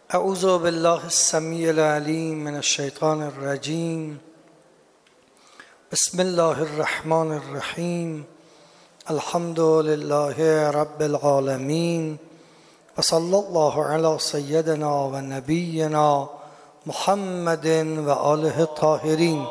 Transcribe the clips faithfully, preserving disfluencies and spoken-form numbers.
اعوذ بالله السمیع العلیم من الشیطان الرجیم. بسم الله الرحمن الرحیم. الحمد لله رب العالمین و صلی الله علی سیدنا و نبینا محمد و آله الطاهرین.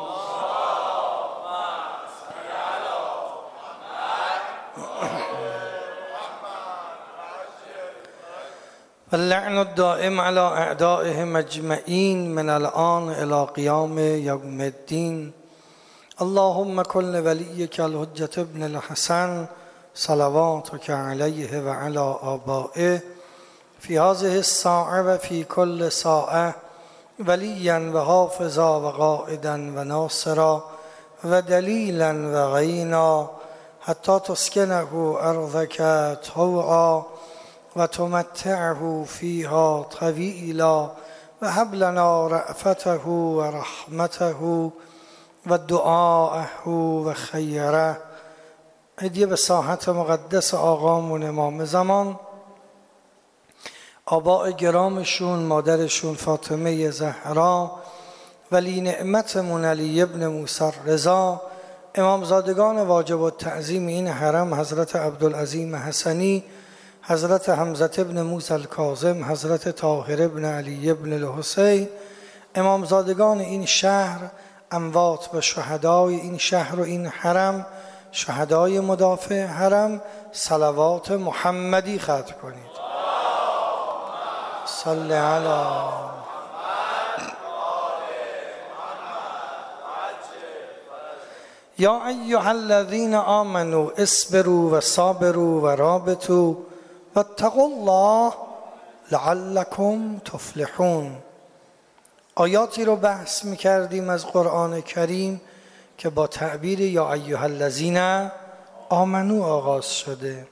واللعن الدائم على اعدائهم اجمعین من الآن الى قیام یوم الدین. اللهم کن ولیک الحجة ابن الحسن صلواتک علیه و علی آبائه فی هذه الساعة و فی کل ساعة ولیا و حافظا و قائدا و ناصرا و دلیلا و غینا حتی تسکنه ارضک طوعا و تمتعه فیها طویلا و هب لنا رأفته و رحمته و دعاءه و خیره. هدیه به ساحت مقدس آقامون امام زمان، آباء گرامشون، مادرشون فاطمه زهرا، ولی نعمتمون علی ابن موسی رضا، امامزادگان واجب التعظیم این حرم حضرت عبدالعظیم حسنی، حضرت حمزه ابن موسی الکاظم، حضرت طاهر ابن علی ابن الحسین، امامزادگان این شهر، اموات و شهدای این شهر و این حرم، شهدای مدافع حرم، صلوات محمدی ختم کنید. صلی علی یا ایها الذین آمنوا اصبروا و صابروا و رابطوا واتقوا الله لعلکم تفلحون. آیاتی رو بحث می‌کردیم از قرآن کریم که با تعبیر یا ایها الذین آمنو آغاز شده.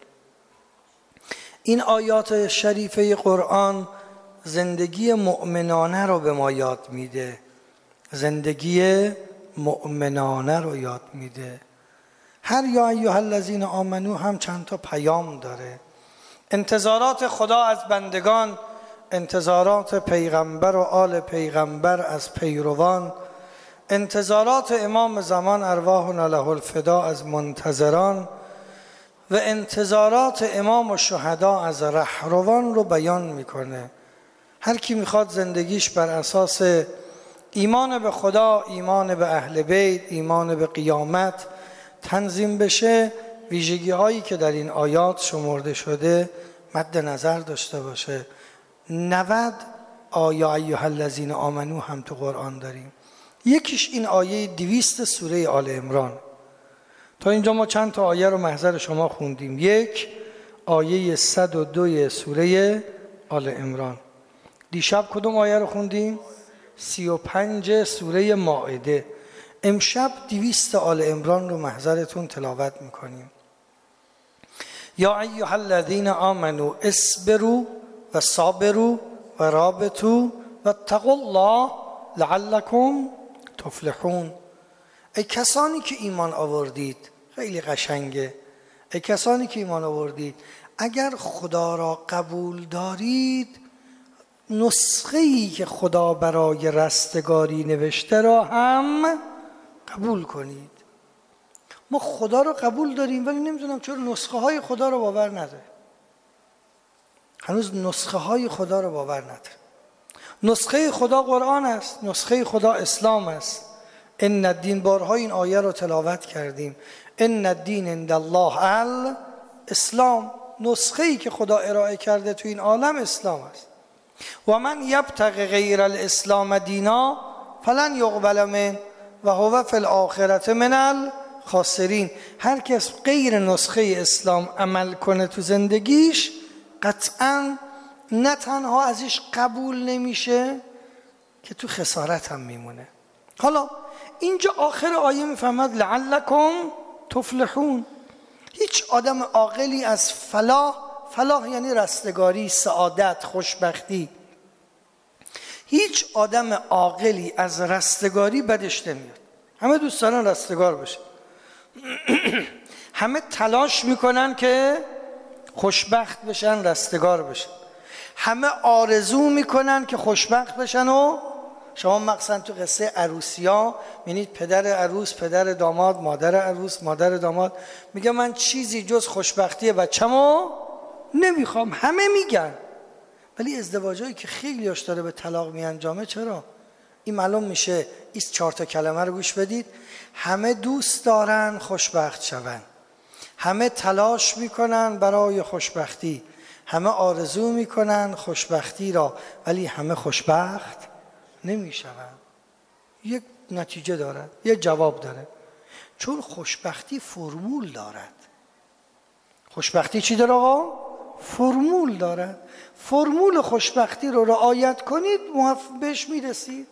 این آیات شریفه قرآن زندگی مؤمنانه رو به ما یاد میده، زندگی مؤمنانه رو یاد میده. هر یا ایها الذین آمنو هم چند تا پیام داره. انتظارات خدا از بندگان، انتظارات پیغمبر و آل پیغمبر از پیروان، انتظارات امام زمان ارواحنا له الفدا از منتظران و انتظارات امام و شهدا از رهروان رو بیان میکنه. هر کی میخواد زندگیش بر اساس ایمان به خدا، ایمان به اهل بیت، ایمان به قیامت تنظیم بشه، ویژگی هایی که در این آیات شمرده شده مد نظر داشته باشه. نود آیا ایها الذین آمنو هم تو قرآن داریم. یکیش این آیه دویست سوره آل عمران. تا اینجا ما چند تا آیه رو محضر شما خوندیم. یک، آیه صد و دو سوره آل عمران. دیشب کدوم آیه رو خوندیم؟ سی و پنج سوره مائده. امشب دویست آل عمران رو محضرتون تلاوت میکنیم. یا ایها الذین آمنو اصبروا و صابروا و رابطوا واتقوا الله لعلکم تفلحون. ای کسانی که ایمان آوردید، خیلی قشنگه، ای کسانی که ایمان آوردید اگر خدا را قبول دارید، نسخه‌ای که خدا برای رستگاری نوشته را هم قبول کنید. ما خدا را قبول داریم ولی نمیدونم چرا نسخه های خدا را باور نداره. هنوز نسخه های خدا را باور نداره. نسخه خدا قرآن است، نسخه خدا اسلام است. ان الدین، بارها این آیه رو تلاوت کردیم، ان الدین عند الله الاسلام. نسخه ای که خدا ارائه کرده تو این عالم اسلام است. و من یبتغی غیر الاسلام دینا فلن یقبل منه و هو فی الاخرة من الخاسرین. هر کس غیر نسخه اسلام عمل کنه تو زندگیش، قطعاً نه تنها ازش قبول نمیشه که تو خسارت هم میمونه. حالا اینجا آخر آیه میفهمد لعلکم تفلحون. هیچ آدم عاقلی از فلاح، فلاح یعنی رستگاری، سعادت، خوشبختی، هیچ آدم عاقلی از رستگاری بدش نمیاد. همه دوست دارن رستگار بشه، همه تلاش میکنن که خوشبخت بشن، رستگار بشن. همه آرزو میکنن که خوشبخت بشن. و شما مخصوصا تو قصه عروسی ها می‌بینید پدر عروس، پدر داماد، مادر عروس، مادر داماد میگه من چیزی جز خوشبختی بچه‌مو نمیخوام. همه میگن، ولی ازدواجایی که خیلی هاش داره به طلاق میانجامه چرا؟ این معلوم میشه. این چهار تا کلمه رو گوش بدید. همه دوست دارن خوشبخت شون، همه تلاش میکنن برای خوشبختی، همه آرزو میکنن خوشبختی را، ولی همه خوشبخت نمیشون. یک نتیجه دارد، یک جواب داره. چون خوشبختی فرمول دارد. خوشبختی چی داره آقا؟ فرمول دارد. فرمول خوشبختی رو رعایت کنید موفق بهش میرسید.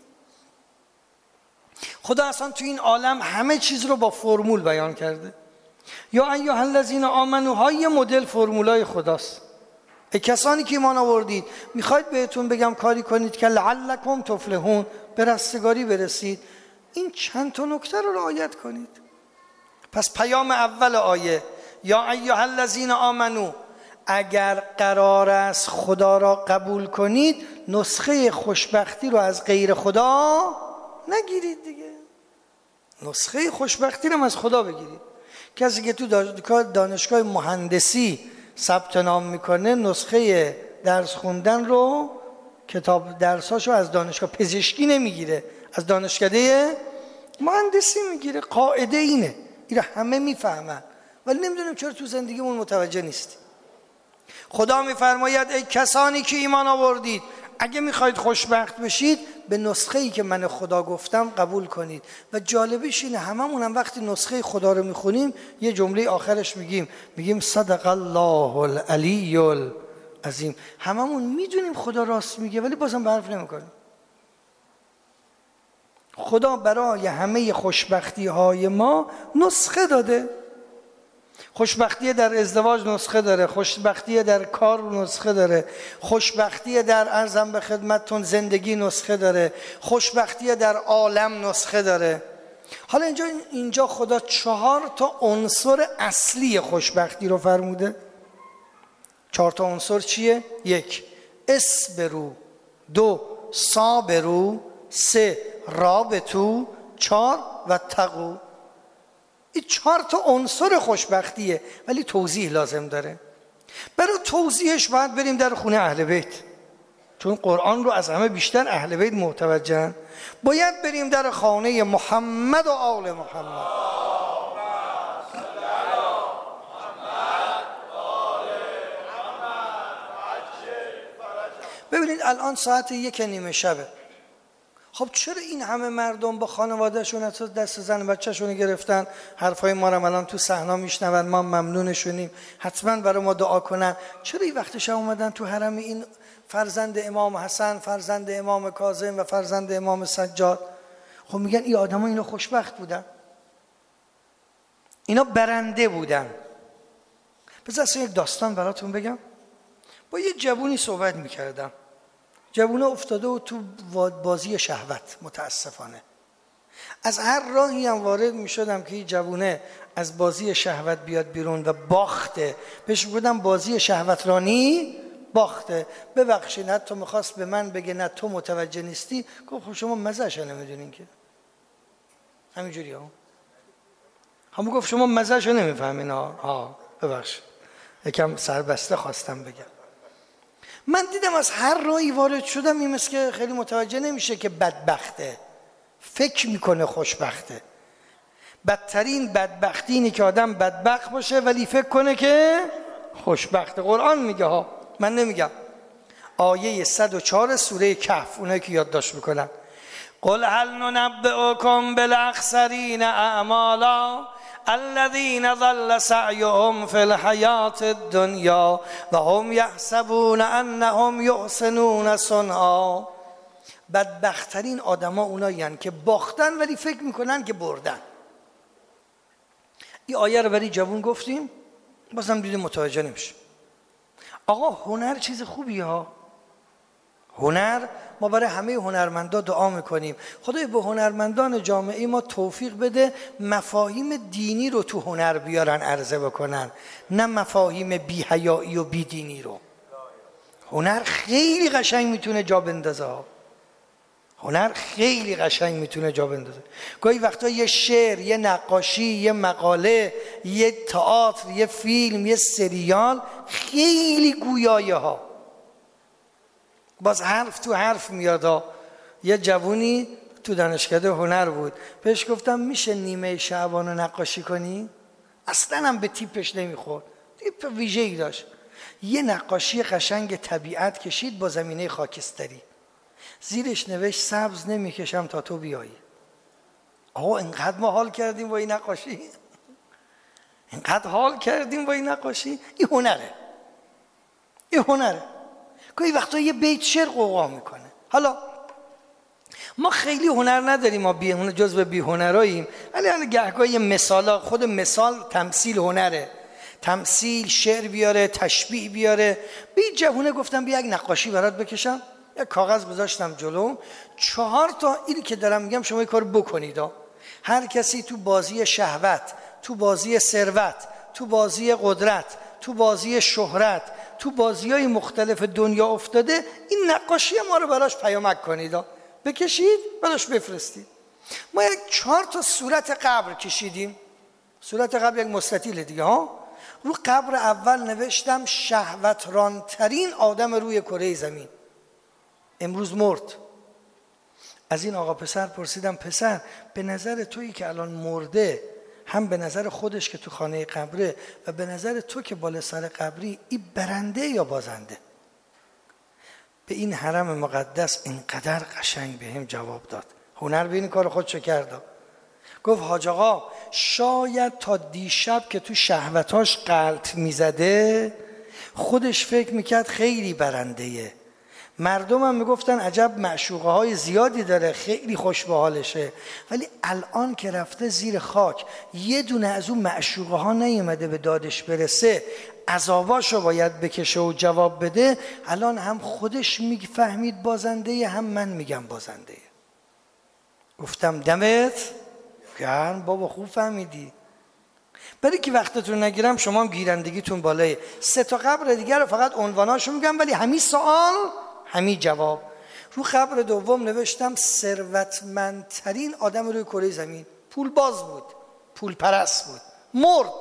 خدا اصلا تو این عالم همه چیز رو با فرمول بیان کرده. یا ایها الذین آمنو های مدل فرمولای خداست. ای کسانی که ایمان آوردید، میخواید بهتون بگم کاری کنید که لعلکم تفلحون، به رستگاری برسید. این چند تا نکته رو رعایت کنید. پس پیام اول آیه یا ایها الذین آمنو، اگر قرار است خدا را قبول کنید نسخه خوشبختی رو از غیر خدا نگیرید دیگه. نسخه خوشبختی رو از خدا بگیرید. کسی که تو دانشگاه مهندسی ثبت نام میکنه نسخه درس خوندن رو، کتاب درساشو از دانشگاه پزشکی نمیگیره، از دانشکده مهندسی میگیره. قاعده اینه، این همه میفهمن، ولی نمیدونیم چرا تو زندگیمون متوجه نیستیم. خدا میفرماید ای کسانی که ایمان آوردید، اگه میخواید خوشبخت بشید به نسخه ای که من خدا گفتم قبول کنید. و جالبش اینه هممون هم وقتی نسخه خدا رو میخونیم یه جمله آخرش میگیم میگیم صدق الله العلی العظیم. هممون میدونیم خدا راست میگه، ولی بازم حرف نمیکنیم. خدا برای همه خوشبختی های ما نسخه داده. خوشبختی در ازدواج نسخه داره، خوشبختی در کار نسخه داره، خوشبختی در ارزم به خدمتتون زندگی نسخه داره، خوشبختی در عالم نسخه داره. حالا اینجا اینجا خدا چهار تا عنصر اصلی خوشبختی رو فرموده. چهار تا عنصر چیه؟ یک، اصبرو. دو، صابرو. سه، رابطو. چهار، واتقوا. این چهار تا عنصر خوشبختیه، ولی توضیح لازم داره. برای توضیحش باید بریم در خونه اهل بیت، چون قرآن رو از همه بیشتر اهل بیت متوجهن. باید بریم در خانه محمد و آل محمد. ببینید الان ساعت یک نیمه شبه. خب چرا این همه مردم با خانوادهشون دست زن بچه‌شون گرفتن؟ حرفای ما رو الان تو صحنا میشنون، ما ممنونشونیم، حتما برای ما دعا کنن. چرا این وقتش اومدن تو حرم این فرزند امام حسن، فرزند امام کاظم و فرزند امام سجاد؟ خب میگن این آدما اینا خوشبخت بودن، اینا برنده بودن. بذار اصلا یک داستان براتون بگم. با یه جوونی صحبت میکردم. جوونه افتاده و تو بازی شهوت، متاسفانه. از هر راهی هم وارد می شدم که این جوونه از بازی شهوت بیاد بیرون و باخته. بهش بودم بازی شهوت رانی باخته. ببخشید حتی میخواست به من بگه نه تو متوجه نیستی. گفت خب شما مزهش نمیدونین که. همینجوری ها. همون گفت شما مزهش نمیفهمین ها. ها ببخشید. یکم سربسته خواستم بگم. من دیدم از هر راهی وارد شدم این مثل که خیلی متوجه نمیشه که بدبخته، فکر میکنه خوشبخته. بدترین بدبختی اینه که آدم بدبخت باشه ولی فکر کنه که خوشبخته. قرآن میگه ها، من نمیگم. آیه صد و چهار سوره کهف، اونایی که یادداشت میکنن. قل هل ننبئکم بالاخسرین اعمالا الذين ضل سعيهم في الحياة الدنيا وهم يحسبون انهم يحسنون صنعا. بدبخترین آدما اونایین که باختن ولی فکر میکنن که بردن. این آیه رو برای جوون گفتیم، بازم دیدیم متوجه نمیشه. آقا هنر چیز خوبیه ها. هنر، ما برای همه هنرمندا دعا میکنیم خدای به هنرمندان جامعه ما توفیق بده مفاهیم دینی رو تو هنر بیارن عرضه بکنن، نه مفاهیم بی‌حیایی و بی‌دینی رو. هنر خیلی قشنگ میتونه جا بندازه. هنر خیلی قشنگ میتونه جا بندازه. گاهی وقتا یه شعر، یه نقاشی، یه مقاله، یه تئاتر، یه فیلم، یه سریال، خیلی گویایه ها. باز حرف تو حرف میاد ها. یه جوونی تو دانشکده هنر بود، بهش گفتم میشه نیمه شعبان رو نقاشی کنی؟ اصلا هم به تیپش نمیخورد، تیپ ویژه‌ای داشت. یه نقاشی قشنگ طبیعت کشید با زمینه خاکستری، زیرش نوشت سبز نمیکشم تا تو بیایی. آقا اینقدر ما حال کردیم با این نقاشی، اینقدر حال کردیم با این نقاشی. این هنره، این هنره. گاهی وقتا یه بیت شعر قوقا میکنه. حالا ما خیلی هنر نداریم، ما بی هنر، جزو بی هنراییم، ولی حالا گهگاهی مثالا، خود مثال تمثیل هنره. تمثیل، شعر بیاره، تشبیه بیاره. به این جوونه گفتم بیا یک نقاشی برات بکشم. یک کاغذ گذاشتم جلو، چهار تا اینی که دارم میگم شما این کار بکنید. هر کسی تو بازی شهوت، تو بازی ثروت، تو بازی قدرت، تو بازی شهرت، تو بازی‌های مختلف دنیا افتاده، این نقاشی ما رو براش پیامک کنید، بکشید براش بفرستید. ما یک چهار تا صورت قبر کشیدیم. صورت قبر یک مستطیل دیگه ها. رو قبر اول نوشتم شهوترانترین آدم روی کره زمین امروز مرد. از این آقا پسر پرسیدم پسر به نظر تویی که الان مرده، هم به نظر خودش که تو خانه قبره و به نظر تو که بالا سر قبری، این برنده یا بازنده؟ به این حرم مقدس اینقدر قشنگ به هم جواب داد. هنر به این کار خودشو کرد. گفت حاج آقا شاید تا دیشب که تو شهوتاش غلط میزده خودش فکر میکرد خیلی برنده‌ایه. مردم هم میگفتن عجب معشوقه های زیادی داره، خیلی خوش به حالشه، ولی الان که رفته زیر خاک یه دونه از اون معشوقه ها نیومده به دادش برسه، عذاباشو باید بکشه و جواب بده. الان هم خودش میفهمید بازنده، هم من میگم بازنده. گفتم دمت گرم بابا، خوب فهمیدی. برای که وقتتون نگیرم، شما هم گیرندگیتون بالایه. سه تا قبر دیگر رو فقط عنواناشو میگم، ولی همین سوال همین جواب. رو قبر دوم نوشتم ثروتمندترین آدم روی کره زمین، پول باز بود، پول پرست بود، مرد.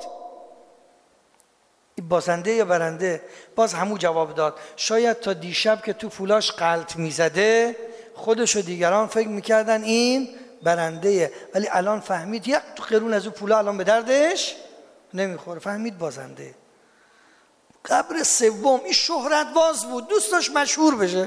این بازنده یا برنده؟ باز همون جواب داد. شاید تا دیشب که تو پولاش غلط میزده خودش و دیگران فکر میکردن این برنده، ولی الان فهمید یک تو قرون از اون پولا الان به دردش نمیخوره، فهمید بازنده. قبر سوم این شهرت باز بود، دوست داشت مشهور بشه،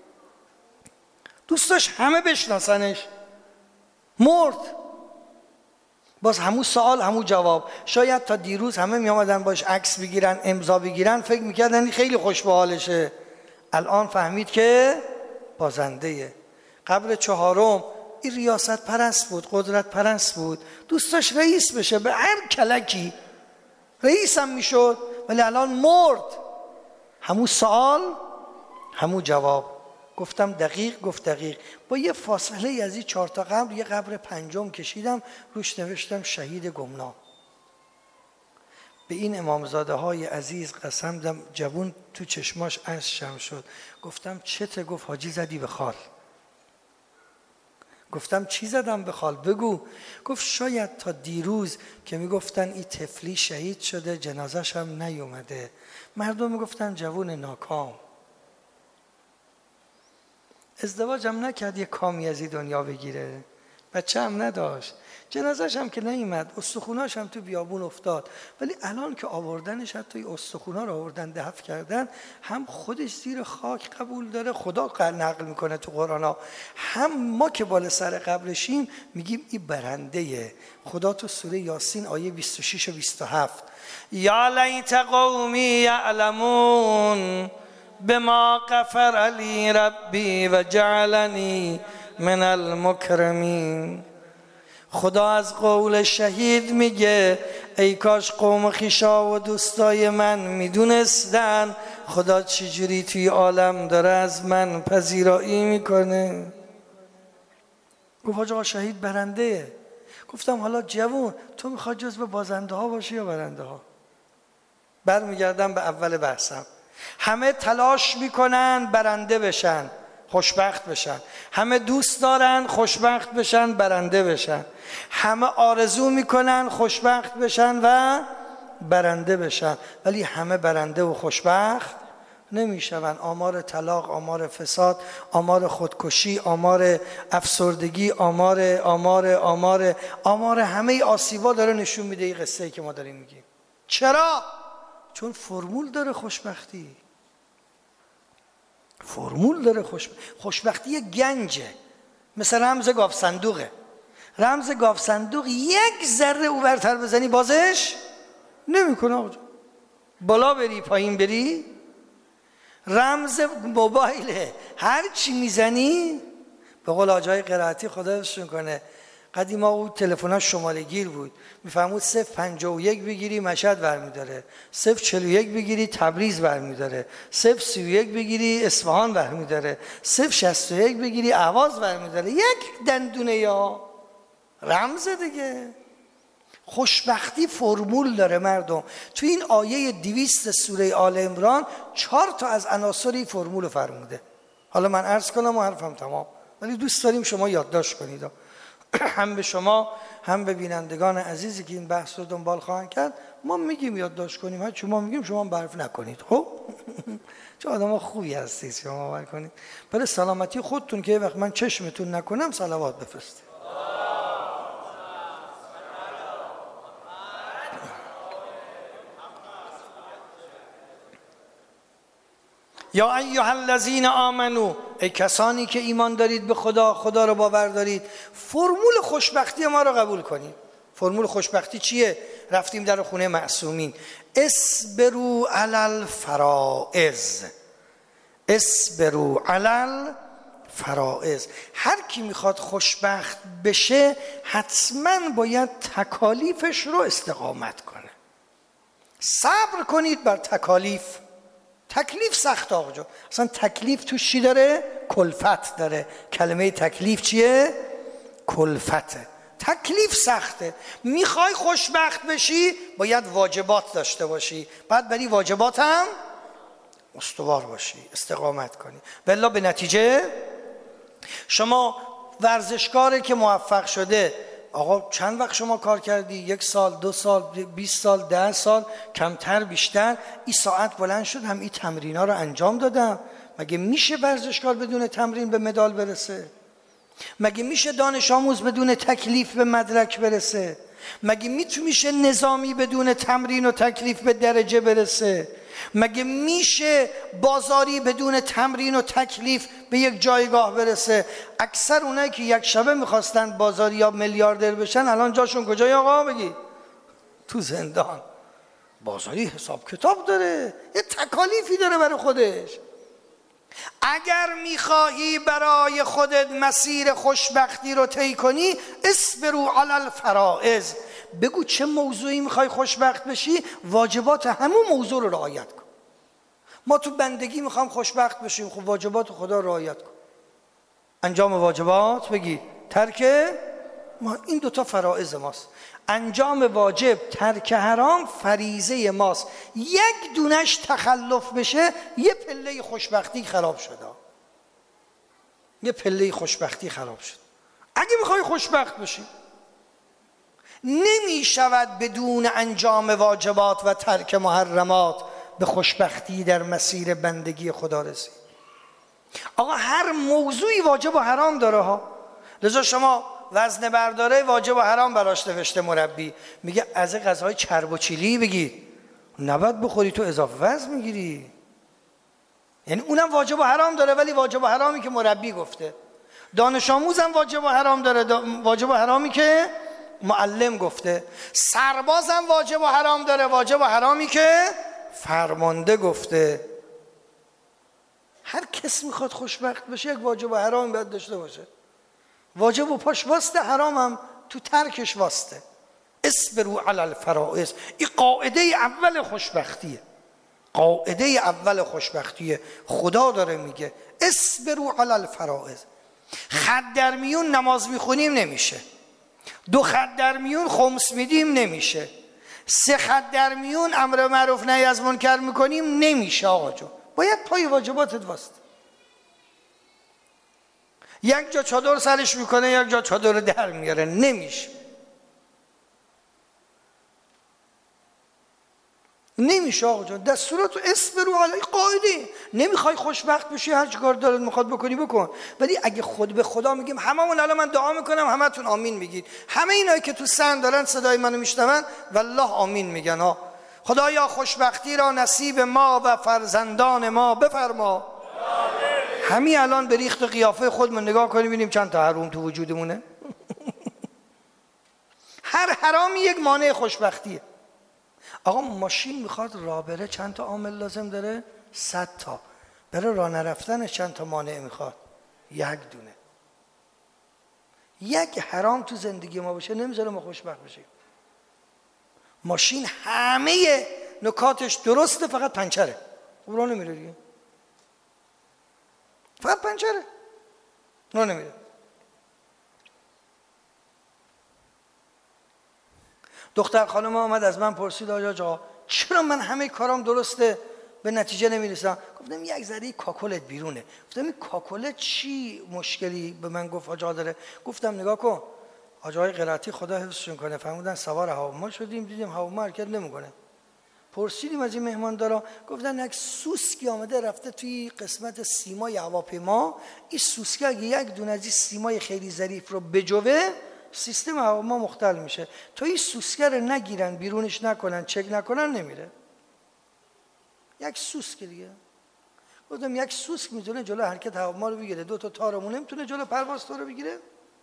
دوست داشت همه بشناسنش، مرد. باز همون سوال همون جواب. شاید تا دیروز همه می آمدن باش عکس بگیرن، امضا بگیرن، فکر میکردن این خیلی خوش به حالشه، الان فهمید که بازنده. قبر چهارم این ریاست پرست بود، قدرت پرست بود، دوست داشت رئیس بشه، به هر کلکی رئیس هم میشد، ولی الان مرد. همون سوال همون جواب. گفتم دقیق، گفت دقیق. با یه فاصله از این چهار تا قبر یه قبر پنجم کشیدم، روش نوشتم شهید گمنام. به این امامزاده های عزیز قسم دادم، جوون تو چشماش اشک جمع شد. گفتم چته؟ گفت حاجی زدی به خال. گفتم چی زدم به خال؟ بگو. گفت شاید تا دیروز که میگفتن این طفلی شهید شده جنازش هم نیومده، مردم میگفتن جوون ناکام، ازدواج هم نکرد یه کامی از این دنیا بگیره، بچه هم نداشت، جنازش هم که نیومد، استخوناش هم تو بیابون افتاد، ولی الان که آوردنش حتی استخونا رو آوردن دفن کردن، هم خودش زیر خاک قبول داره، خدا نقل میکنه تو قرآن ها، هم ما که بالا سر قبرشیم میگیم این برنده. خدا تو سوره یاسین آیه بیست و شش و بیست و هفت یا لیت قومی یعلمون بما غفر لی ربی و جعلنی من المکرمین. خدا از قول شهید میگه ای کاش قوم خویشا و دوستای من میدونستن خدا چجوری توی عالم داره از من پذیرایی میکنه. گفت حاج آقا شهید برنده. گفتم حالا جوون تو میخواد جزو بازنده ها باشی یا برنده ها؟ برمیگردم به اول بحثم. همه تلاش میکنن برنده بشن، خوشبخت بشن. همه دوست دارن خوشبخت بشن، برنده بشن. همه آرزو میکنن خوشبخت بشن و برنده بشن، ولی همه برنده و خوشبخت نمیشون. آمار طلاق، آمار فساد، آمار خودکشی، آمار افسردگی، آمار آمار آمار آمار همه آسیبا داره نشون میده این قصه‌ای که ما داریم میگیم. چرا؟ چون فرمول داره خوشبختی. فرمول داره خوشبختی. خوشبختی گنجه، مثل رمز گاو صندوقه. رمز گاو صندوق یک ذره اونورتر بزنی بازش نمیکنه آقا. بالا بری پایین بری رمز موبایله، هر چی میزنی. به قول آجای قرائتی خدا حفظشون کنه، قدیما اون تلفن‌ها شماره گیر بود، میفهمود صفر پنجاه و یک بگیری مشهد برمیداره، صفر چهل و یک بگیری تبریز برمیداره، صفر سی و یک بگیری اصفهان برمیداره، صفر شصت و یک بگیری اهواز برمیداره. یک دندونه یا رمز دیگه. خوشبختی فرمول داره مردم. تو این آیه دویست سوره آل عمران چهار تا از عناصر فرمول فرموده. حالا من عرض کنم و حرفم تمام، ولی دوست داریم شما یادداشت کنید، هم به شما هم به بینندگان عزیزی که این بحث رو دنبال خواهند کرد. ما میگیم یادداشت کنیم، هر چی ما میگیم شما برف نکنید. خب چون آدم خوبی هستید شما باور کنید. برای سلامتی خودتون که وقت من چشمتون نکنم صلوات بفرستید. یا ایها الذین آمنو، ای کسانی که ایمان دارید به خدا، خدا رو باور دارید، فرمول خوشبختی ما رو قبول کنید. فرمول خوشبختی چیه؟ رفتیم در خونه معصومین. اصبروا علی الفرائض، اصبروا علی الفرائض. هر کی میخواد خوشبخت بشه حتما باید تکالیفش رو استقامت کنه. صبر کنید بر تکالیف. تکلیف سخت آقا جو. اصلا تکلیف توش چی داره؟ کلفت داره. کلمه تکلیف چیه؟ کلفته. تکلیف سخته. میخوای خوشبخت بشی باید واجبات داشته باشی، بعد بری واجبات هم استوار باشی، استقامت کنی. بالله به نتیجه شما ورزشکاری که موفق شده، آقا چند وقت شما کار کردی؟ یک سال، دو سال، بیست سال، ده سال، کمتر بیشتر، این ساعت بلند شد هم این تمرین ها رو انجام دادم. مگه میشه ورزشکار بدون تمرین به مدال برسه؟ مگه میشه دانش آموز بدون تکلیف به مدرک برسه؟ مگه میشه نظامی بدون تمرین و تکلیف به درجه برسه؟ مگه میشه بازاری بدون تمرین و تکلیف به یک جایگاه برسه؟ اکثر اونایی که یک شبه میخواستن بازاری یا میلیاردر بشن الان جاشون کجای آقا بگی؟ تو زندان. بازاری حساب کتاب داره، یه تکالیفی داره برای خودش. اگر میخواهی برای خودت مسیر خوشبختی رو طی کنی، اصبروا علی الفرائض. بگو چه موضوعی میخوای خوشبخت بشی، واجبات همون موضوع رو رعایت کن. ما تو بندگی میخوام خوشبخت بشیم، خب واجبات خدا رو رعایت کن. انجام واجبات بگی، ترک ما، این دوتا فرائض ماست. انجام واجب، ترک حرام فریضه ماست. یک دونش تخلف بشه یه پله خوشبختی خراب شده. یه پله خوشبختی خراب شد. اگه میخوای خوشبخت بشی نمی شود بدون انجام واجبات و ترک محرمات به خوشبختی در مسیر بندگی خدا رسید. آقا هر موضوعی واجب و حرام داره ها. لذا شما وزن برداره واجب و حرام براش نوشته مربی، میگه از غذاهای چرب و چیلی بگیر، نباید بخوری تو اضافه وزن میگیری. یعنی اونم واجب و حرام داره، ولی واجب و حرامی که مربی گفته. دانش آموزم واجب و حرام داره، واجب و حرامی که معلم گفته. سربازم واجب و حرام داره، واجب و حرامی که فرمانده گفته. هر کس میخواد خوشبخت بشه یک واجب و حرام باید داشته باشه. واجب و پاش واسطه، حرام هم تو ترکش واسطه. اصبروا علی الفرائض. این قاعده اول خوشبختیه. قاعده اول خوشبختیه. خدا داره میگه اصبروا علی الفرائض. خط در میون نماز میخونیم نمیشه، دو خط در میون خمس میدیم نمیشه، سه خط در میون امر معروف نهی از منکر میکنیم نمیشه آقا جون، باید پای واجباتت واسه. یک جا چادر سرش میکنه یک جا چادر در میاره، نمیشه نمیشه آقا جان. دستورات اصبروا علی قاعده. نمیخوای خوشبخت بشی هر چی کار دلت میخواد بکنی بکن، ولی اگه خود به خدا میگیم هممون الان من دعا میکنم همتون آمین میگید، همه اینایی که تو سن دارن صدای منو میشنون والله آمین میگن ها. خدایا خوشبختی را نصیب ما و فرزندان ما بفرما. همین الان به ریخت قیافه خودمون نگاه کنیم ببینیم چند تا حرام تو وجودمونه. هر حرامی یک مانع خوشبختیه. آقا ماشین میخواد راه بره چند تا عامل لازم داره؟ صد تا. برای راه نرفتنش چند تا مانع میخواد؟ یک دونه. یک حرام تو زندگی ما باشه نمیذاره ما خوشبخت بشیم. ماشین همه نکاتش درسته فقط پنچره، خب راه نمیره دیگه، فقط پنچره راه نمیره. دختر خانم آمد از من پرسید آجا جا چرا من همه کارام درسته به نتیجه نمیرسم؟ گفتم یک ذره کاکلت بیرونه. گفتم این کاکلت چی مشکلی به من گفت آجا داره؟ گفتم نگاه کن آجای قرائتی خدا حفظشون کنه فرمودن سوار هواپیما شدیم دیدیم هواپیما حرکت نمیکنه. پرسیدیم از این مهماندارا گفتن یک سوسکی آمده رفته توی قسمت سیمای هواپیما، این سوسکی اگه یک دونه از این سیمای خیلی ظریف رو بجوه سیستم هواپیما مختل میشه. تا این سوسکه رو نگیرن بیرونش نکنن چک نکنن نمیره. یک سوسک دیگه. گفتم یک سوسک میتونه جلو حرکت هواپیما رو بگیره، دو تا تارمون نمیتونه جلو پرواز تو رو بگیره.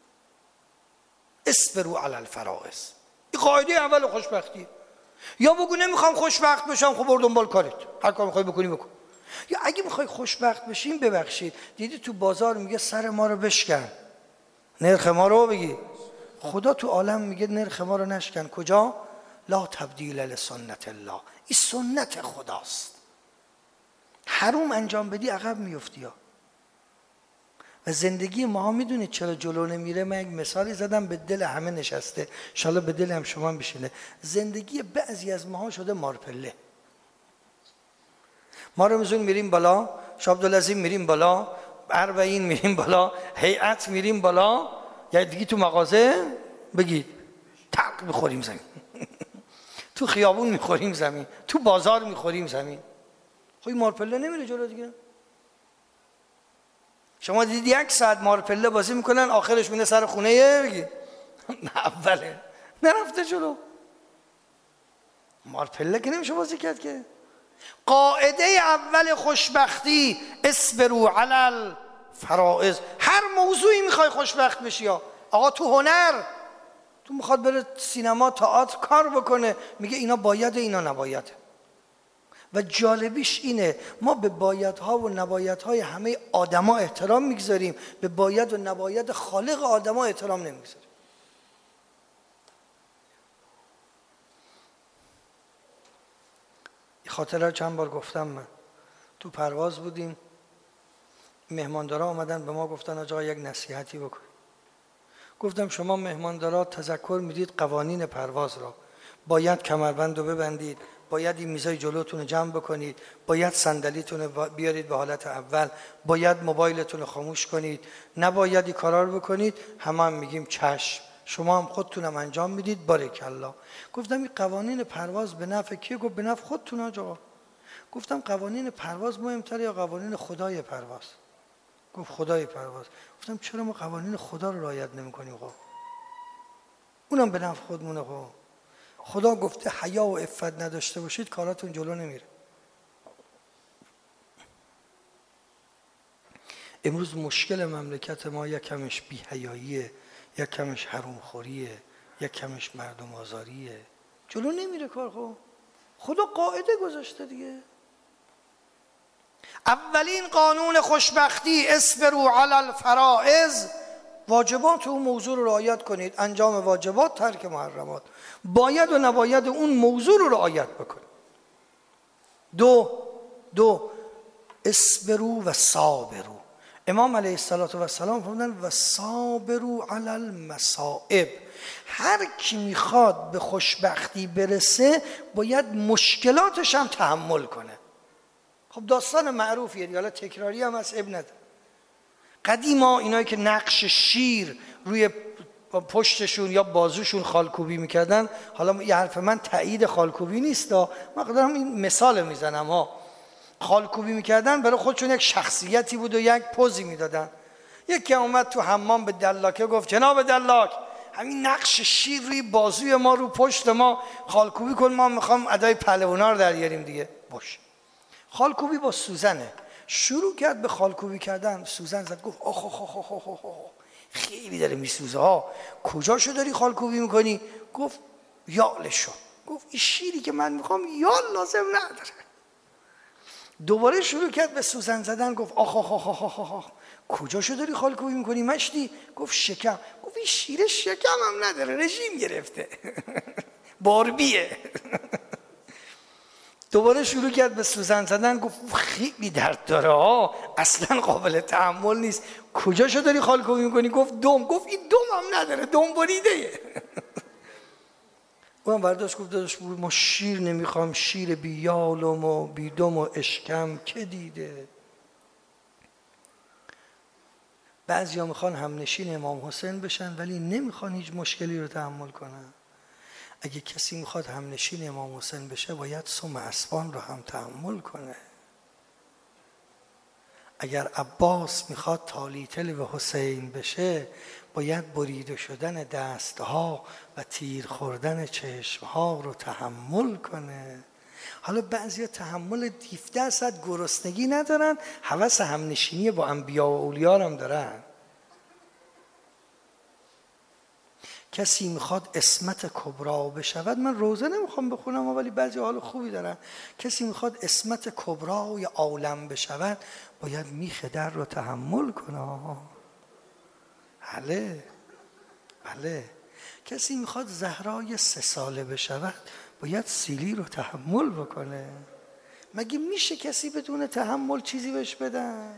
اصبروا علی الفرائض. این قاعده اول خوشبختی. یا بگو نمیخوام خوشبخت بشم، خب برو دنبال کارت، هر کار میخوای بکنی بکن. یا اگه میخوای خوشبخت بشیم ببخشید دیدی تو بازار میگه سر ما رو بشکن نرخ ما رو بگی، خدا تو عالم میگه نرخ ما رو نشکن. کجا؟ لا تبدیل لسنت الله. این سنت خداست. حروم انجام بدی عقب میفتی ها. و زندگی ما میدونید چرا جلو نمیره؟ من یک مثالی زدم به دل همه نشسته، ان شاءالله به دل هم شما بشینه. زندگی بعضی از ماها شده مارپله. ما رو میزون میریم بالا، شاه عبدالعظیم میریم بالا، اربعین میریم بالا، هیئت میریم بالا، یا دیگه تو مغازه بگید تق میخوریم زمین. تو خیابون میخوریم زمین، تو بازار میخوریم زمین. خب این مارپله نمیره جلو دیگه. شما دیدی یک ساعت مارپله بازی میکنن آخرش میونه سر خونه بگید نه اوله نرفته جلو. مارپله که نمیشه بازی کرد که. قاعده اول خوشبختی اصبروا علی الفرائض. هر موضوعی میخوای خوشبخت بشی. آقا تو هنر تو میخواد بره سینما تئاتر کار بکنه میگه اینا باید اینا نباید. و جالبیش اینه ما به بایدها و نبایدهای همه آدما احترام میگذاریم، به باید و نباید خالق آدما احترام نمیگذاریم. این خاطره چند بار گفتم. من تو پرواز بودیم، مهماندارا آمدن به ما گفتن آقا یک نصیحتی بکن. گفتم شما مهماندارا تذکر میدید قوانین پرواز را، باید کمربند رو ببندید، باید این میزای جلوتون رو جمع بکنید، باید صندلیتون رو بیارید به حالت اول، باید موبایلتون رو خاموش کنید، نباید این کارا رو بکنید. همه هم میگیم چشم، شما هم خودتونم انجام میدید بارکالله. گفتم این قوانین پرواز به نفع کیه؟ گفت به نفع خودتون آقا. گفتم قوانین پرواز مهمتره یا قوانین خدای پرواز؟ گفت خدای پرواز. گفتم چرا ما قوانین خدا رو رعایت نمی‌کنیم؟ خب اونم به نفع خودمونه. خب خدا گفته حیا و عفت نداشته باشید کاراتون جلو نمیره. امروز مشکل مملکت ما یک کمش بی‌حیاییه، یک کمش حرومخوریه، یک کمش مردم آزاریه، جلو نمیره کار. خب خدا قاعده گذاشته دیگه. اولین قانون خوشبختی اصبروا علی الفرائض. واجبات اون موضوع رو رعایت کنید، انجام واجبات، ترک محرمات، باید و نباید اون موضوع رو رعایت بکنید. دو دو اصبروا و صابروا. امام علیه السلام فرمودن و صابروا علی المصائب. هر کی میخواد به خوشبختی برسه باید مشکلاتش هم تحمل کنه. خب داستان معروفیه دیگه، حالا تکراری هم هست، اب نداره. قدیما اینایی که نقش شیر روی پشتشون یا بازوشون خالکوبی میکردن، حالا یه حرف من تایید خالکوبی نیست، من دارم این مثال میزنم ها، خالکوبی میکردن برای خودشون یک شخصیتی بود و یک پوزی میدادن. یکی اومد تو حمام به دلاکه گفت جناب دلاک همین نقش شیر روی بازوی ما رو پشت ما خالکوبی کن، ما میخوام ادای پهلوانا رو درگیریم دیگه. باشه. خالکوبی با سوزنه شروع کرد به خالکوبی کردن. سوزن زد گفت آخ آخ آخ آخ آخ آخ خیلی داره میسوزه ها، کجاشو داری خالکوبی میکنی؟ گفت یالشو. گفت این شیری که من میخوام یال لازم نداره. دوباره شروع کرد به سوزن زدن. گفت آخ آخ آخ آخ آخ آخ کجاشو داری خالکوبی میکنی مشتی؟ گفت شکم. گفت این شیر شکم هم نداره، رژیم گرفته باربیه. دوباره شروع کرد به سوزن زدن. گفت خیلی درد داره ها، اصلا قابل تحمل نیست، کجاشو داری خالکوبی میکنی؟ گفت دم. گفت این دم هم نداره، دم بریده. اون برداشت گفت داداش ما شیر نمیخوام، شیر بی یالم و بی دم و اشکم که دیده. بعضی ها میخوان همنشین امام حسین بشن ولی نمیخوان هیچ مشکلی رو تحمل کنن. اگه کسی میخواد همنشین امام حسین بشه باید سم اسبان رو هم تحمل کنه. اگر عباس میخواد تالیتل به حسین بشه باید بریده شدن دستها و تیر خوردن چشمها رو تحمل کنه. حالا بعضیا تحمل دیفته است، گرسنگی ندارن، هوس همنشینی با انبیا و اولیا هم دارن. کسی میخواد عصمت کبرا بشود، من روزه نمیخوام بخونم ولی بعضی حال خوبی دارن، کسی میخواد عصمت کبرا یا عالم بشود باید میخ در رو تحمل کنه. بله بله. کسی میخواد زهرای سه ساله بشود باید سیلی رو تحمل بکنه. مگه میشه کسی بدون تحمل چیزی بهش بدن؟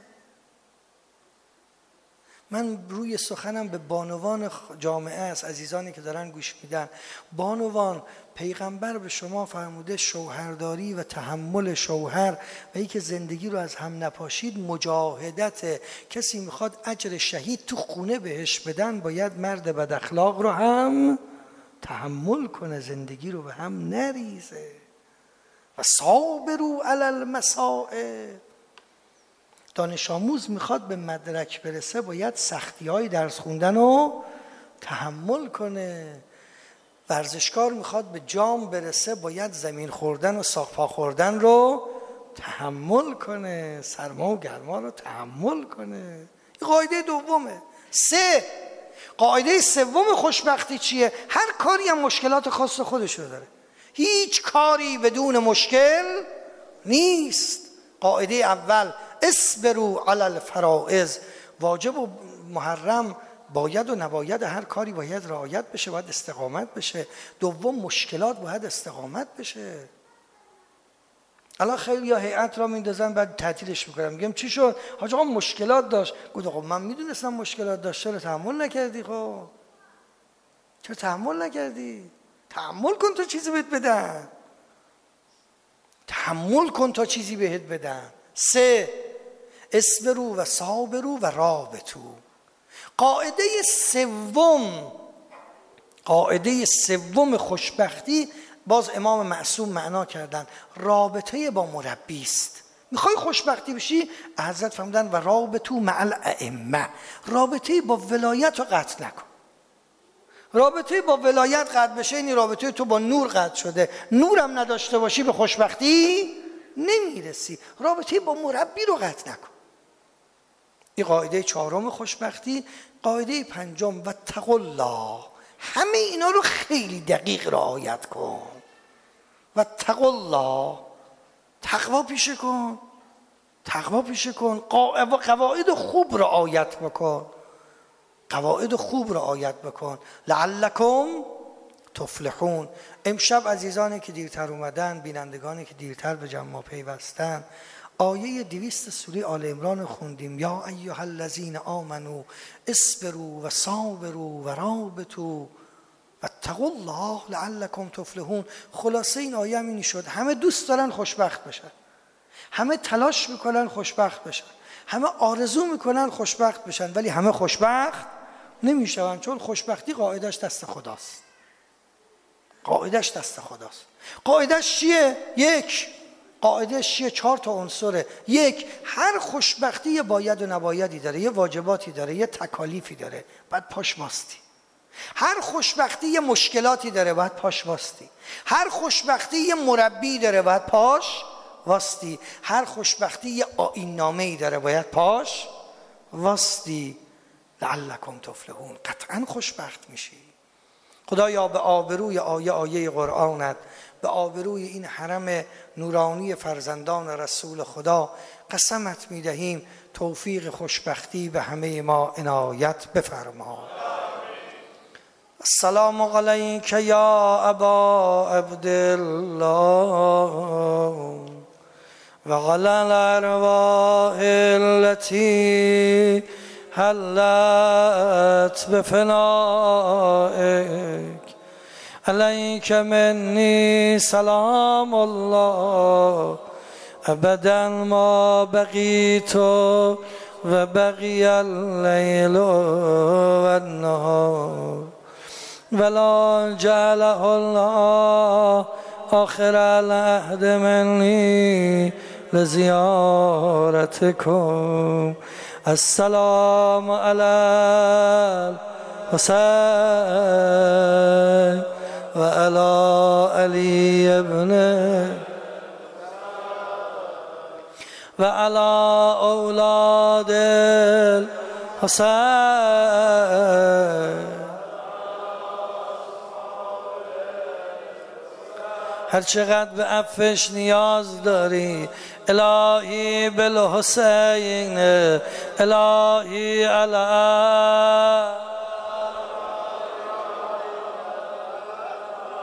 من روی سخنم به بانوان جامعه است، عزیزانی که دارن گوش میدن، بانوان پیغمبر به شما فرموده شوهرداری و تحمل شوهر و ای که زندگی رو از هم نپاشید مجاهدت. کسی میخواد اجر شهید تو خونه بهش بدن باید مرد بد اخلاق رو هم تحمل کنه، زندگی رو به هم نریزه. و صابروا علی المصائب. دانش آموز میخواد به مدرک برسه باید سختی های درس خوندن رو تحمل کنه. ورزشکار میخواد به جام برسه باید زمین خوردن و ساقپا خوردن رو تحمل کنه، سرما و گرما رو تحمل کنه. این قاعده دومه. سه، قاعده سوم خوشبختی چیه؟ هر کاری هم مشکلات خاص خودش رو داره، هیچ کاری بدون مشکل نیست. قاعده اول اصبروا علی الفرائض، واجب و محرم باید و نباید هر کاری باید رعایت بشه، باید استقامت بشه. دوم مشکلات باید استقامت بشه. الان خیلی یا هیئت را میندازن بعد تعطیلش میکنن، میگم چی شد؟ حاج آقا مشکلات داشت. گفت خب من میدونستم مشکلات داشت، چرا تحمل نکردی؟ خب چرا تحمل نکردی؟ تحمل کن تا چیزی بهت بدن، تحمل کن تا چیزی بهت بدن. سه، اصبروا و صابروا و رابطوا. قاعده سوم، قاعده سوم خوشبختی باز امام معصوم معنا کردن، رابطه با مربی است. میخوای خوشبختی بشی؟ حضرت فرمودن و رابطوا مع الائمه، رابطه با ولایت رو قطع نکن. رابطه با ولایت قطع بشه یعنی رابطه تو با نور قطع شده. نورم نداشته باشی به خوشبختی نمیرسی. رابطه با مربی رو قطع نکن. این قاعده چهارم خوشبختی. قاعده پنجم و اتقوا الله، همه اینا رو خیلی دقیق رعایت کن. و اتقوا الله، تقوا پیشه کن، تقوا پیشه کن. قواعد خوب رعایت بکن، قواعد خوب رعایت بکن. لعلکم تفلحون. امشب عزیزانی که دیرتر اومدن، بینندگانی که دیرتر به جمع پیوستن، آیه دویست سوره آل عمران خوندیم. یا ایها الذین آمنوا اصبروا و صابروا و رابطوا اتقوا الله لعلکم تفلحون. خلاصه این آیه همینی شد، همه دوست دارن خوشبخت بشن، همه تلاش میکنن خوشبخت بشن، همه آرزو میکنن خوشبخت بشن، ولی همه خوشبخت نمیشون، چون خوشبختی قاعدش دست خداست. قاعدش دست خداست. قاعدش چیه؟ یک، قاعدش چیه؟ چهار تا عنصره. یک، هر خوشبختی یه باید و نبایدی داره، یه واجباتی داره، یه تکالیفی داره، بعد پاش واستی. هر خوشبختی یه مشکلاتی داره، باید پاش واستی. هر خوشبختی یه مربی داره، باید پاش واستی. هر خوشبختی یه آیین نامه‌ای داره، باید پاش واستی. لعلکم تفلحون، قطعا خوشبخت میشی. خدایا به آبروی آیه آیه قرآنت، به آبروی این حرم نورانی فرزندان رسول خدا قسمت میدهیم توفیق خوشبختی به همه ما عنایت بفرما. السلام علیک یا ابا عبدالله و علی الارواح التي حلت بفنائک علیک منی سلام الله ابدا ما بقیت و بقی اللیل و النهار ولا جعله الله آخر العهد منی لزیارتکم. السلام علی الحسین و علی علی ابن و علی اولاد الحسین. هر چقدر به عفوش نیاز داری الهی بالحسین الهی علی